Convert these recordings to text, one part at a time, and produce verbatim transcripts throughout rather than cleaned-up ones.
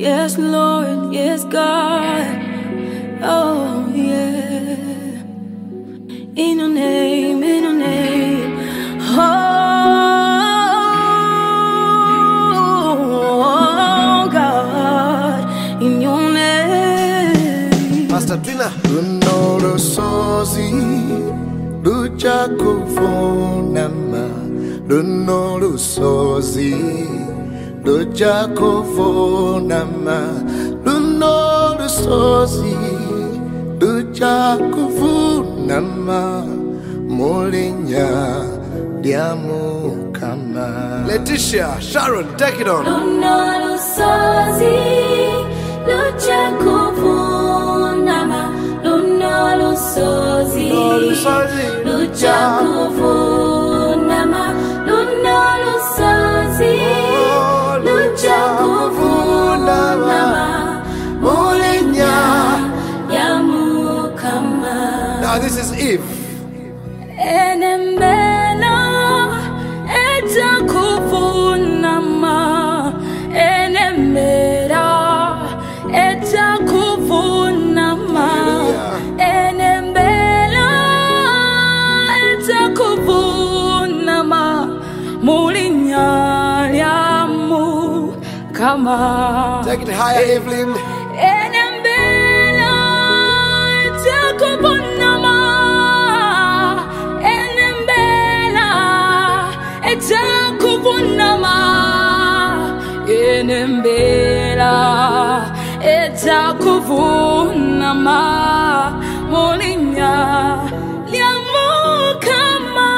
Yes, Lord, yes, God. Oh, yeah. In your name, in your name. Oh, God, in your name. Pastor Trina. Lunoro sozi, lucha kuvunama. Lunoro sozi, lucha kuvunama. Lunoro sozi, lucha kuvunama. Molinya diamu kama. Leticia, Sharon, take it on. Lunoro sozi, lucha kuvunama. Lunoro sozi, lucha kuvunama. Lunoro sozi, lucha kuvunama. Molinya diamu kama. Now this is Eve. Enembela eta kuvunama. Enembela eta kuvunama. Enembela eta kuvunama. Mulinya lyamu kama. Take it higher, Evelyn. Enembela eta kuvunama. Etakuvunama, enembela, etakuvunama, molinya liamukama.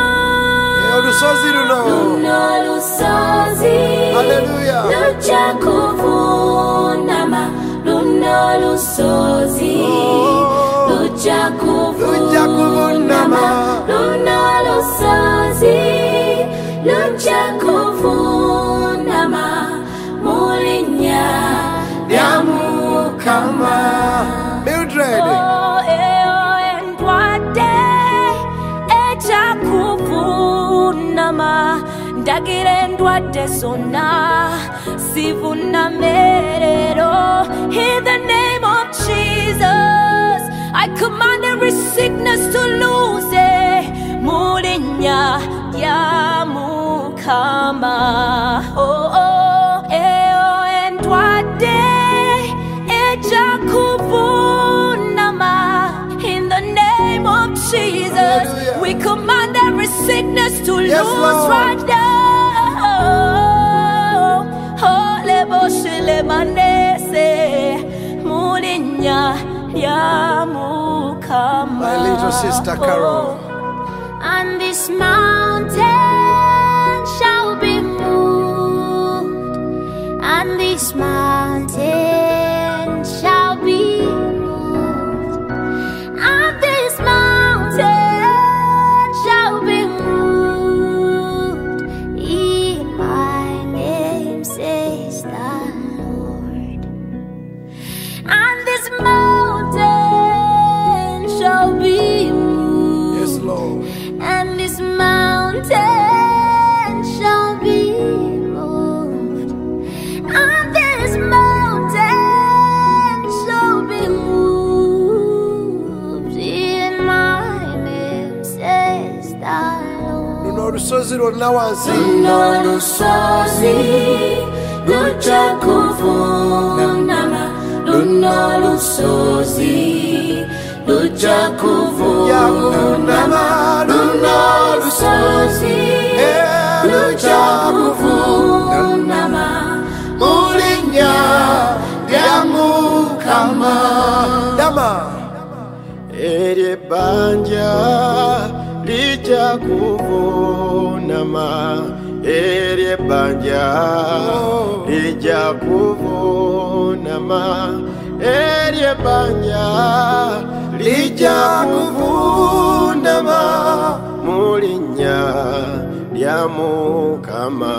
Lunolosozi, Hallelujah. lucha kuvunama, lunolosozi, lucha kuvunama, lunolosozi. Lucha kuvunama, mulinya diamu kama. Mildred. Oh, eo entwate, echa kuvunama. Ndagire entwate sona, sivuna merero. In the name of Jesus, I command every sickness to lose it. Mulinya diamu kama. Oh, oh, eo entwate, echa kuvunama. In the name of Jesus, hallelujah. we command every sickness to Yes, lose Lord. right now. Oh, lebo shile manese, mulinya diamu kama. My little sister Carol. And this mountain shall be moved, and this mountain shall be moved, and this mountain shall be moved. In my name, says the Lord, and this mountain shall be moved. Yes, Lord. And this mountain shall be moved, and this mountain shall be moved. In my name, says the Lord. Lunorosozi lunawansi. Lunorosozi, lucha kuvunama. Lunorosozi, lucha kuvunama. Lunorosozi, lucha kuvunama. Mulinya diamu kama. Dama. Ere banja lija kuvunama. Ere banja lija kuvunama. Ere banja lija kuvunama. Mulinya diamu kama.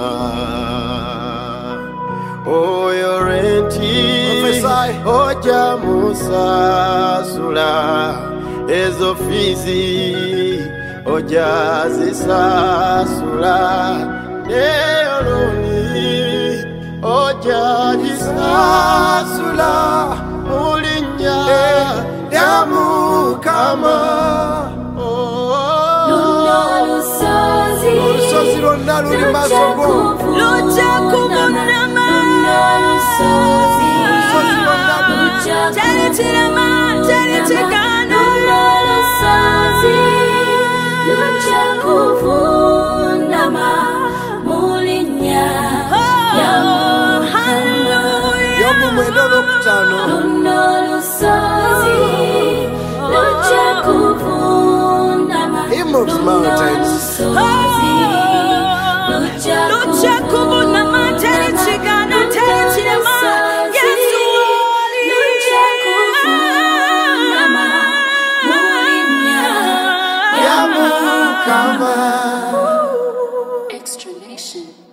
Oyo renti Prophesy. oja musasula. Ezo fizi oja zisasula. Neoloni ojja gisasula mu linnya lya Mukama. Olusozi lwonna luli maaso go. Lujja kubonama. Olusozi lwonna Teri kirema, teri kigana. Lujja kuvunama mu linnya lya Mukama. Yobu mwenda olwokutaano. Luno olusozi lujja kuvunama. He moves mountains. Lujja kubonama, teri kigana, teri kirema. Yesu oli. Lujja kuvunama mu linnya lya Mukama. Extra Nation.